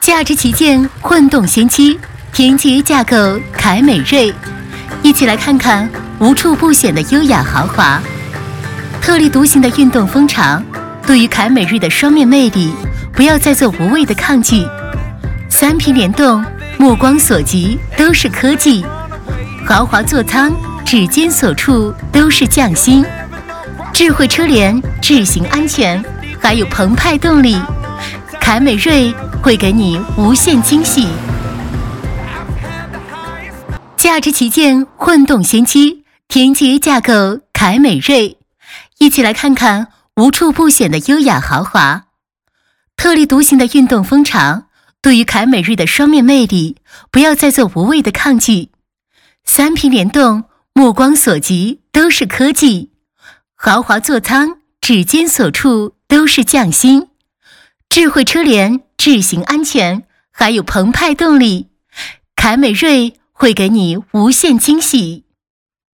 价值旗舰混动先驱，天阶架构凯美瑞，一起来看看无处不显的优雅豪华。特立独行的运动风潮，对于凯美瑞的双面魅力，不要再做无谓的抗拒。3屏联动，目光所及都是科技；豪华座舱，指尖所触都是匠心。智慧车联，智行安全，还有澎湃动力。凯美瑞会给你无限惊喜。价值旗舰混动先驱，天阶架构凯美瑞，一起来看看无处不显的优雅豪华。特立独行的运动风潮，对于凯美瑞的双面魅力，不要再做无谓的抗拒。3屏联动，目光所及都是科技；豪华座舱，指尖所触都是匠心。智慧车联，智行安全，还有澎湃动力。凯美瑞会给你无限惊喜。